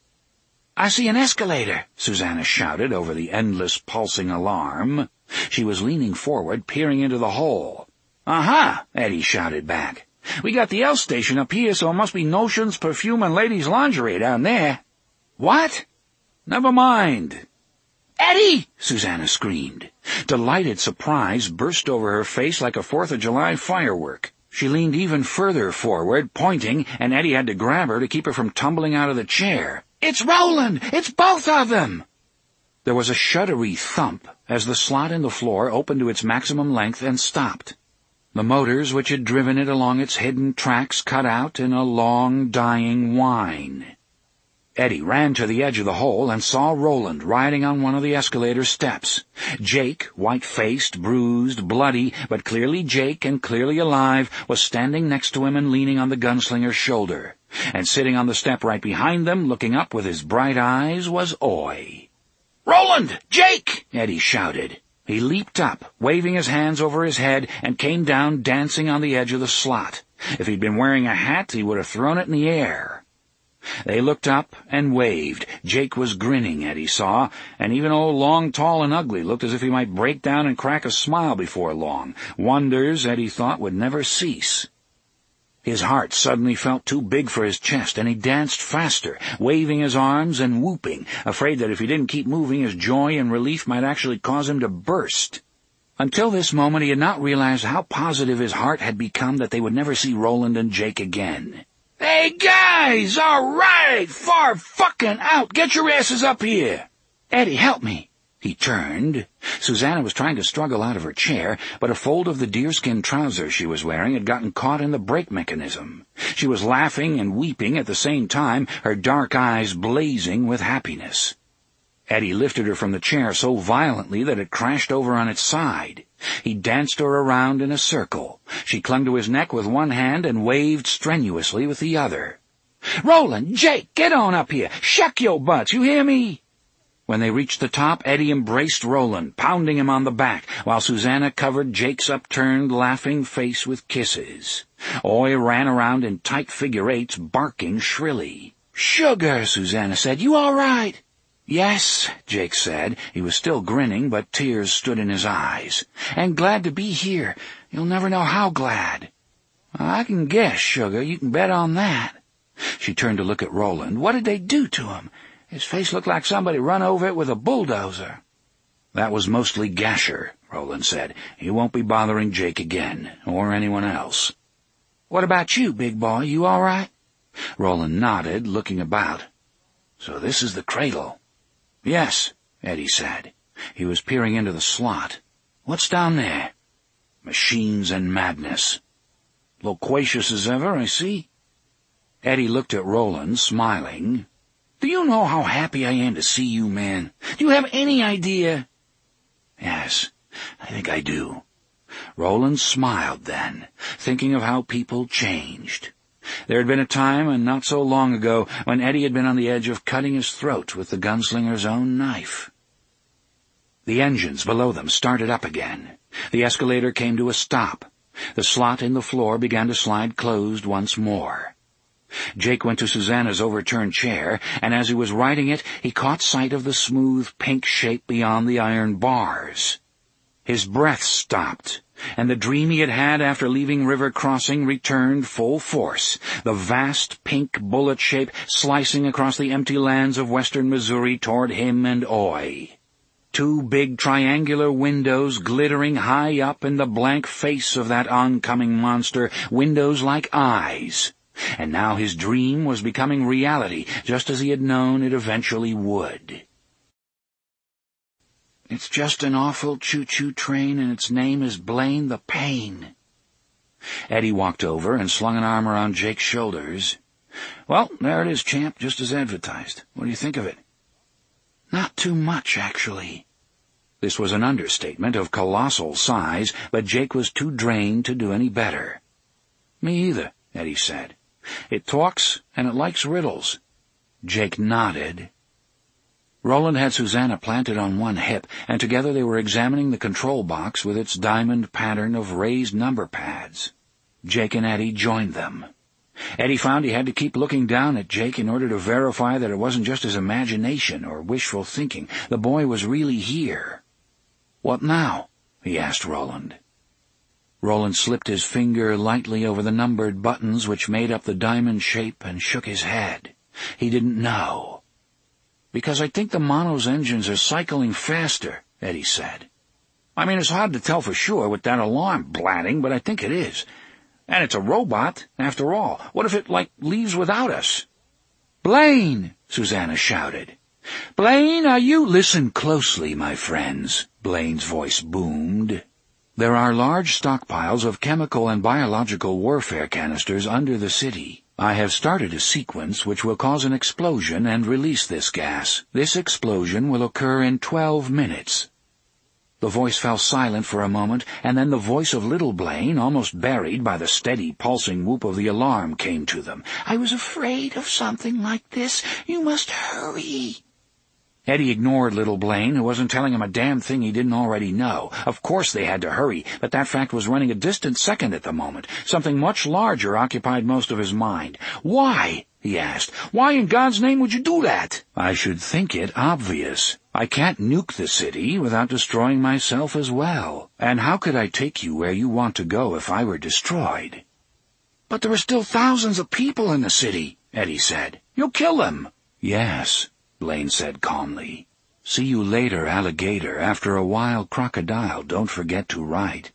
"I see an escalator," Susanna shouted over the endless pulsing alarm. She was leaning forward, peering into the hole. "Aha!" Eddie shouted back. "We got the L station up here, so it must be notions, perfume, and ladies' lingerie down there." "What?" "Never mind." "Eddie!" Susanna screamed. Delighted surprise burst over her face like a 4th of July firework. She leaned even further forward, pointing, and Eddie had to grab her to keep her from tumbling out of the chair. "It's Roland! It's both of them!" There was a shuddery thump as the slot in the floor opened to its maximum length and stopped. The motors which had driven it along its hidden tracks cut out in a long, dying whine. Eddie ran to the edge of the hole and saw Roland riding on one of the escalator steps. Jake, white-faced, bruised, bloody, but clearly Jake and clearly alive, was standing next to him and leaning on the gunslinger's shoulder. And sitting on the step right behind them, looking up with his bright eyes, was Oy. "Roland! Jake!" Eddie shouted. He leaped up, waving his hands over his head, and came down dancing on the edge of the slot. If he'd been wearing a hat, he would have thrown it in the air. They looked up and waved. Jake was grinning, Eddie saw, and even old Long, Tall, and Ugly looked as if he might break down and crack a smile before long. Wonders, Eddie thought, would never cease. His heart suddenly felt too big for his chest, and he danced faster, waving his arms and whooping, afraid that if he didn't keep moving, his joy and relief might actually cause him to burst. Until this moment, he had not realized how positive his heart had become that they would never see Roland and Jake again. "Hey, guys! All right! Far fucking out! Get your asses up here!" "Eddie, help me!" He turned. Susanna was trying to struggle out of her chair, but a fold of the deerskin trousers she was wearing had gotten caught in the brake mechanism. She was laughing and weeping at the same time, her dark eyes blazing with happiness. Eddie lifted her from the chair so violently that it crashed over on its side. He danced her around in a circle. She clung to his neck with one hand and waved strenuously with the other. "Roland, Jake, get on up here! Shuck your butts, you hear me?" When they reached the top, Eddie embraced Roland, pounding him on the back, while Susanna covered Jake's upturned, laughing face with kisses. Oy ran around in tight figure eights, barking shrilly. "Sugar," Susanna said, "you all right?" "Yes," Jake said. He was still grinning, but tears stood in his eyes. "And glad to be here. You'll never know how glad." "I can guess, Sugar. You can bet on that." She turned to look at Roland. "What did they do to him? His face looked like somebody run over it with a bulldozer." "That was mostly Gasher," Roland said. "He won't be bothering Jake again, or anyone else." "What about you, big boy? You all right?" Roland nodded, looking about. "So this is the cradle." "Yes," Eddie said. He was peering into the slot. "What's down there?" "Machines and madness." "Loquacious as ever, I see." Eddie looked at Roland, smiling. "Do you know how happy I am to see you, man? Do you have any idea?" "Yes, I think I do." Roland smiled then, thinking of how people changed. There had been a time, and not so long ago, when Eddie had been on the edge of cutting his throat with the gunslinger's own knife. The engines below them started up again. The escalator came to a stop. The slot in the floor began to slide closed once more. Jake went to Susanna's overturned chair, and as he was riding it, he caught sight of the smooth pink shape beyond the iron bars. His breath stopped, and the dream he had had after leaving River Crossing returned full force, the vast pink bullet shape slicing across the empty lands of western Missouri toward him and Oy. 2 big triangular windows glittering high up in the blank face of that oncoming monster, windows like eyes. And now his dream was becoming reality, just as he had known it eventually would. "It's just an awful choo-choo train, and its name is Blaine the Pain." Eddie walked over and slung an arm around Jake's shoulders. "Well, there it is, champ, just as advertised. What do you think of it?" "Not too much, actually." This was an understatement of colossal size, but Jake was too drained to do any better. "Me either," Eddie said. "It talks, and it likes riddles." Jake nodded. Roland had Susanna planted on one hip, and together they were examining the control box with its diamond pattern of raised number pads. Jake and Eddie joined them. Eddie found he had to keep looking down at Jake in order to verify that it wasn't just his imagination or wishful thinking. The boy was really here. "What now?" he asked Roland. Roland slipped his finger lightly over the numbered buttons which made up the diamond shape and shook his head. He didn't know. "Because I think the Mono's engines are cycling faster," Eddie said. "I mean, it's hard to tell for sure with that alarm blatting, but I think it is. And it's a robot, after all. What if it, leaves without us?" "Blaine!" Susanna shouted. "Blaine, are you—" "Listen closely, my friends," Blaine's voice boomed. "There are large stockpiles of chemical and biological warfare canisters under the city. I have started a sequence which will cause an explosion and release this gas. This explosion will occur in 12 minutes. The voice fell silent for a moment, and then the voice of little Blaine, almost buried by the steady pulsing whoop of the alarm, came to them. "I was afraid of something like this. You must hurry." Eddie ignored little Blaine, who wasn't telling him a damn thing he didn't already know. Of course they had to hurry, but that fact was running a distant second at the moment. Something much larger occupied most of his mind. "Why?" he asked. "Why in God's name would you do that?" "I should think it obvious. I can't nuke the city without destroying myself as well. And how could I take you where you want to go if I were destroyed?" "But there are still thousands of people in the city," Eddie said. "You'll kill them." "Yes," Blaine said calmly. "See you later, alligator. After a while, crocodile. Don't forget to write."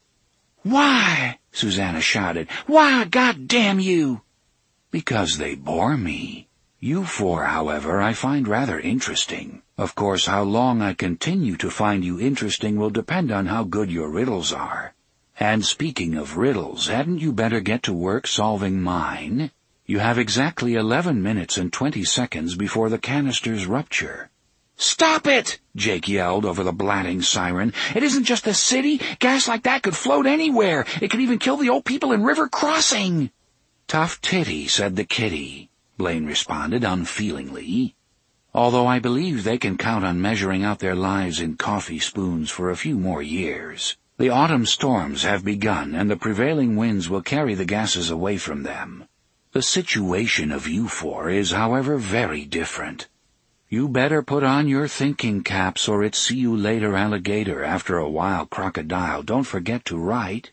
"Why?" Susanna shouted. "Why, God damn you!" "Because they bore me. You 4, however, I find rather interesting. Of course, how long I continue to find you interesting will depend on how good your riddles are. And speaking of riddles, hadn't you better get to work solving mine? You have exactly 11 minutes and 20 seconds before the canisters rupture." "Stop it!" Jake yelled over the blatting siren. "It isn't just the city. Gas like that could float anywhere. It could even kill the old people in River Crossing." "Tough titty," said the kitty, Blaine responded unfeelingly. "Although I believe they can count on measuring out their lives in coffee spoons for a few more years. The autumn storms have begun, and the prevailing winds will carry the gases away from them. The situation of you 4 is, however, very different. You better put on your thinking caps or it's see you later, alligator. After a while, crocodile. Don't forget to write."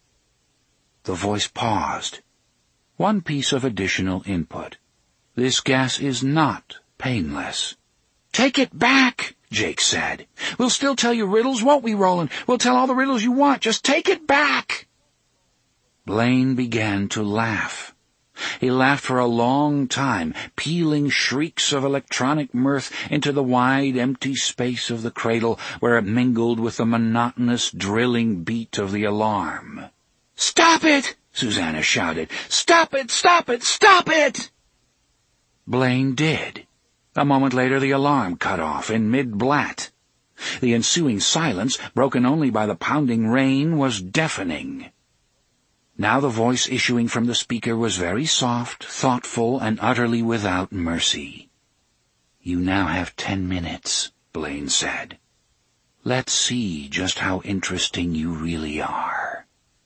The voice paused. One piece of additional input. "This gas is not painless." "Take it back," Jake said. "We'll still tell you riddles, won't we, Roland? We'll tell all the riddles you want. Just take it back." Blaine began to laugh. He laughed for a long time, pealing shrieks of electronic mirth into the wide, empty space of the cradle, where it mingled with the monotonous, drilling beat of the alarm. "Stop it!" Susanna shouted. "Stop it! Stop it! Stop it!" Blaine did. A moment later the alarm cut off in mid-blat. The ensuing silence, broken only by the pounding rain, was deafening. Now the voice issuing from the speaker was very soft, thoughtful, and utterly without mercy. "You now have 10 minutes, Blaine said. "Let's see just how interesting you really are."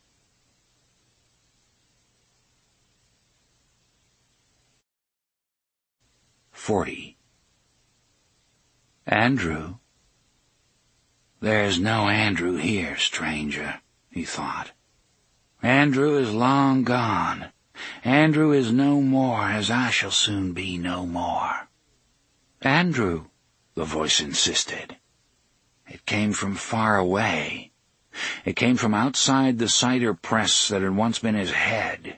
"40. Andrew." "There's no Andrew here, stranger," he thought. "Andrew is long gone. Andrew is no more, as I shall soon be no more." "Andrew," the voice insisted. It came from far away. It came from outside the cider press that had once been his head.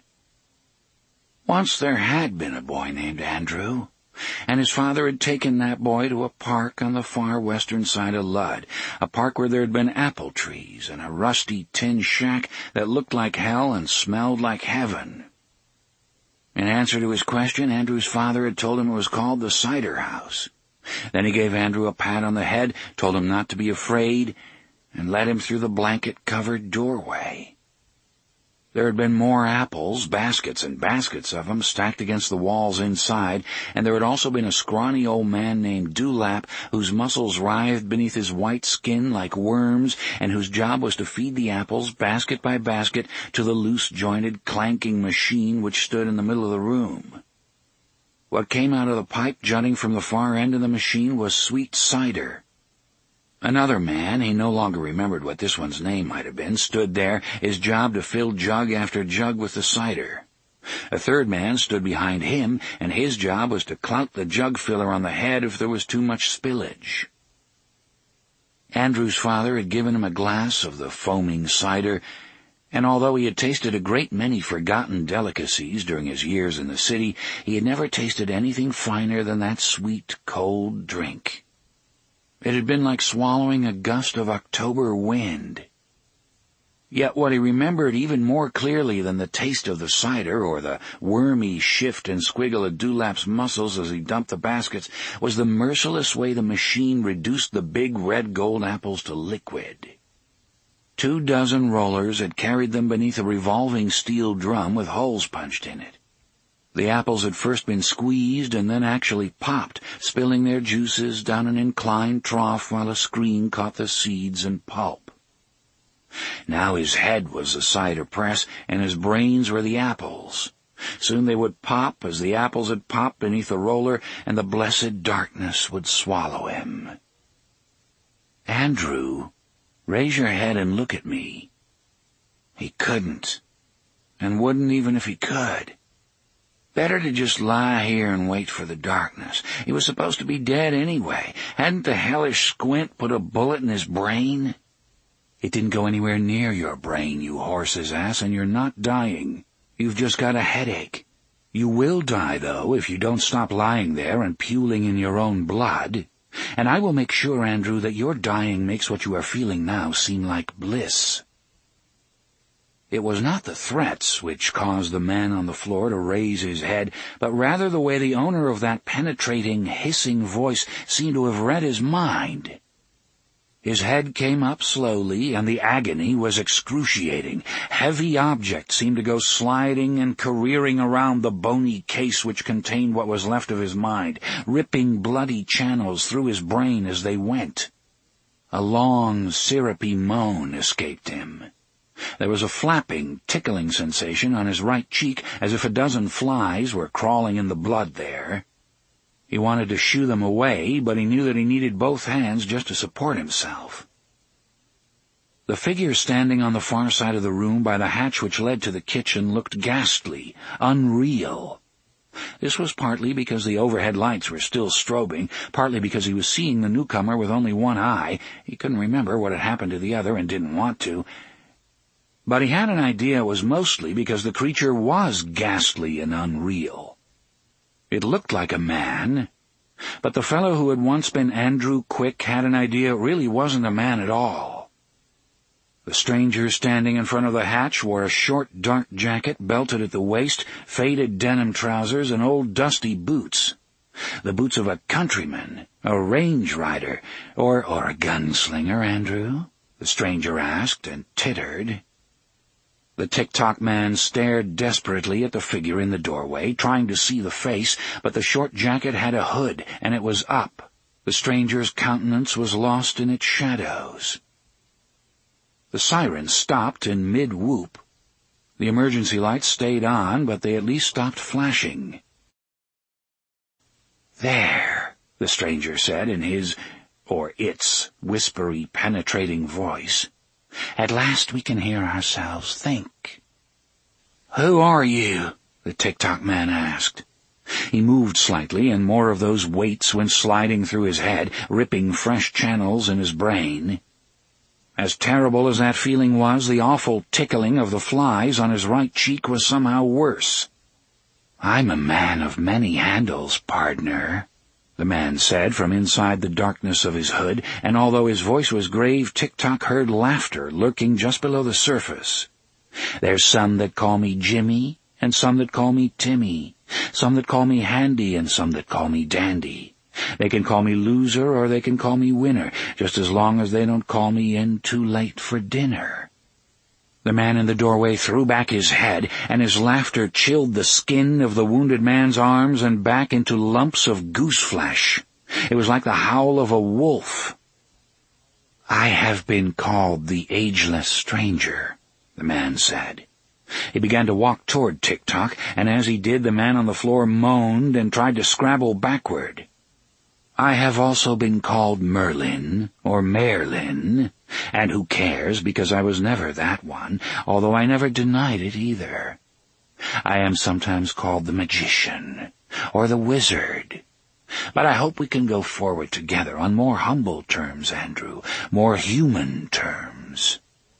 Once there had been a boy named Andrew, and his father had taken that boy to a park on the far western side of Ludd, a park where there had been apple trees and a rusty tin shack that looked like hell and smelled like heaven. In answer to his question, Andrew's father had told him it was called the Cider House. Then he gave Andrew a pat on the head, told him not to be afraid, and led him through the blanket-covered doorway. There had been more apples, baskets and baskets of them, stacked against the walls inside, and there had also been a scrawny old man named Dewlap, whose muscles writhed beneath his white skin like worms, and whose job was to feed the apples, basket by basket, to the loose-jointed, clanking machine which stood in the middle of the room. What came out of the pipe jutting from the far end of the machine was sweet cider. Another man, he no longer remembered what this one's name might have been, stood there, his job to fill jug after jug with the cider. A third man stood behind him, and his job was to clout the jug filler on the head if there was too much spillage. Andrew's father had given him a glass of the foaming cider, and although he had tasted a great many forgotten delicacies during his years in the city, he had never tasted anything finer than that sweet, cold drink. It had been like swallowing a gust of October wind. Yet what he remembered even more clearly than the taste of the cider or the wormy shift and squiggle of Dewlap's muscles as he dumped the baskets was the merciless way the machine reduced the big red gold apples to liquid. 24 rollers had carried them beneath a revolving steel drum with holes punched in it. The apples had first been squeezed and then actually popped, spilling their juices down an inclined trough while a screen caught the seeds and pulp. Now his head was the cider press, and his brains were the apples. Soon they would pop as the apples had popped beneath the roller, and the blessed darkness would swallow him. "Andrew, raise your head and look at me." He couldn't, and wouldn't even if he could. Better to just lie here and wait for the darkness. He was supposed to be dead anyway. Hadn't the hellish squint put a bullet in his brain? "It didn't go anywhere near your brain, you horse's ass, and you're not dying. You've just got a headache. You will die, though, if you don't stop lying there and puling in your own blood. And I will make sure, Andrew, that your dying makes what you are feeling now seem like bliss." It was not the threats which caused the man on the floor to raise his head, but rather the way the owner of that penetrating, hissing voice seemed to have read his mind. His head came up slowly, and the agony was excruciating. Heavy objects seemed to go sliding and careering around the bony case which contained what was left of his mind, ripping bloody channels through his brain as they went. A long, syrupy moan escaped him. There was a flapping, tickling sensation on his right cheek, as if a dozen flies were crawling in the blood there. He wanted to shoo them away, but he knew that he needed both hands just to support himself. The figure standing on the far side of the room by the hatch which led to the kitchen looked ghastly, unreal. This was partly because the overhead lights were still strobing, partly because he was seeing the newcomer with only one eye. He couldn't remember what had happened to the other and didn't want to. But he had an idea it was mostly because the creature was ghastly and unreal. It looked like a man, but the fellow who had once been Andrew Quick had an idea it really wasn't a man at all. The stranger standing in front of the hatch wore a short, dark jacket belted at the waist, faded denim trousers, and old dusty boots. The boots of a countryman, a range rider, or a gunslinger, Andrew? The stranger asked and tittered. The Tick-Tock man stared desperately at the figure in the doorway, trying to see the face, but the short jacket had a hood, and it was up. The stranger's countenance was lost in its shadows. The sirens stopped in mid-whoop. The emergency lights stayed on, but they at least stopped flashing. "There," the stranger said in his, or its, whispery, penetrating voice. "At last we can hear ourselves think." "Who are you?" the Tick-Tock man asked. He moved slightly, and more of those weights went sliding through his head, ripping fresh channels in his brain. As terrible as that feeling was, the awful tickling of the flies on his right cheek was somehow worse. "I'm a man of many handles, pardner," the man said from inside the darkness of his hood, and although his voice was grave, Tick-Tock heard laughter lurking just below the surface. "There's some that call me Jimmy, and some that call me Timmy, some that call me Handy, and some that call me Dandy. They can call me loser or they can call me winner, just as long as they don't call me in too late for dinner." The man in the doorway threw back his head, and his laughter chilled the skin of the wounded man's arms and back into lumps of goose flesh. It was like the howl of a wolf. "I have been called the Ageless Stranger," the man said. He began to walk toward Tick-Tock, and as he did, the man on the floor moaned and tried to scrabble backward. "I have also been called Merlin, or Merlin, and who cares, because I was never that one, although I never denied it either. I am sometimes called the Magician, or the Wizard. But I hope we can go forward together on more humble terms, Andrew, more human terms."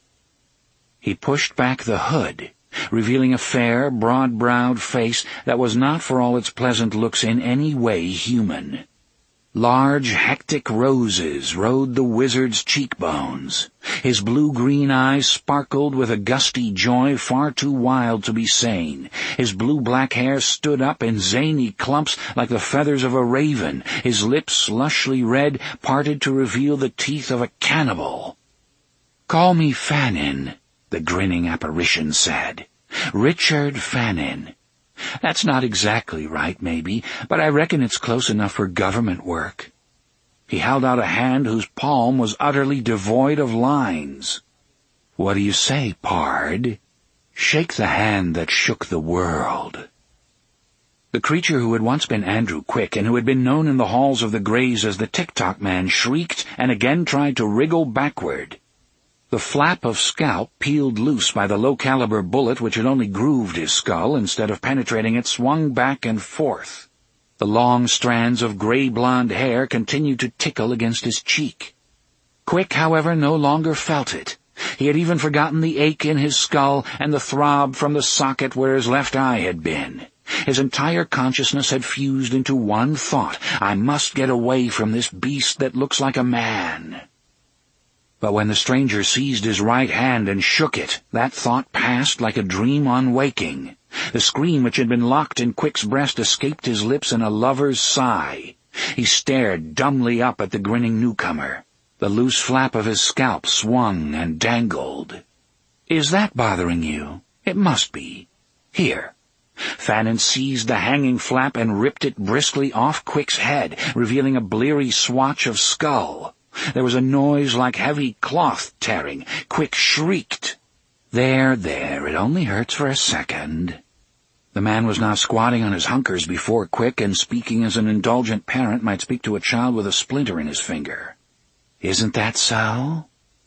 He pushed back the hood, revealing a fair, broad-browed face that was not for all its pleasant looks in any way human. Large, hectic roses rode the wizard's cheekbones. His blue-green eyes sparkled with a gusty joy far too wild to be sane. His blue-black hair stood up in zany clumps like the feathers of a raven. His lips, lushly red, parted to reveal the teeth of a cannibal. "Call me Fannin," the grinning apparition said. "Richard Fannin. That's not exactly right, maybe, but I reckon it's close enough for government work." He held out a hand whose palm was utterly devoid of lines. "What do you say, pard? Shake the hand that shook the world." The creature who had once been Andrew Quick and who had been known in the halls of the Greys as the Tick-Tock man shrieked and again tried to wriggle backward. The flap of scalp, peeled loose by the low-caliber bullet which had only grooved his skull instead of penetrating it, swung back and forth. The long strands of gray-blonde hair continued to tickle against his cheek. Quick, however, no longer felt it. He had even forgotten the ache in his skull and the throb from the socket where his left eye had been. His entire consciousness had fused into one thought: I must get away from this beast that looks like a man. But when the stranger seized his right hand and shook it, that thought passed like a dream on waking. The scream which had been locked in Quick's breast escaped his lips in a lover's sigh. He stared dumbly up at the grinning newcomer. The loose flap of his scalp swung and dangled. "Is that bothering you? It must be. Here." Fannin seized the hanging flap and ripped it briskly off Quick's head, revealing a bleary swatch of skull. There was a noise like heavy cloth tearing. Quick shrieked. There, it only hurts for a second." The man was now squatting on his hunkers before Quick and speaking as an indulgent parent might speak to a child with a splinter in his finger. "Isn't that so?"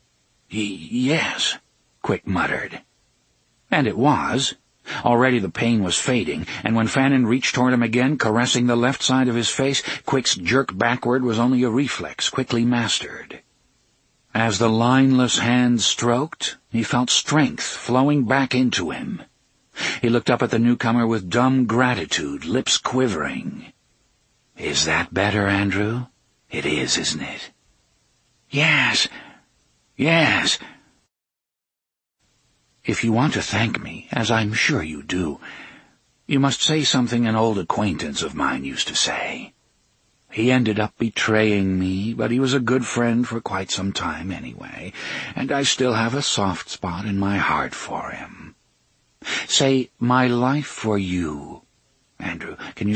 Yes," Quick muttered. And it was. Already the pain was fading, and when Fannin reached toward him again, caressing the left side of his face, Quick's jerk backward was only a reflex quickly mastered. As the lineless hand stroked, he felt strength flowing back into him. He looked up at the newcomer with dumb gratitude, lips quivering. "Is that better, Andrew? It is, isn't it?" "Yes. Yes." "If you want to thank me, as I'm sure you do, you must say something an old acquaintance of mine used to say. He ended up betraying me, but he was a good friend for quite some time anyway, and I still have a soft spot in my heart for him. Say, 'My life for you.' Andrew, can you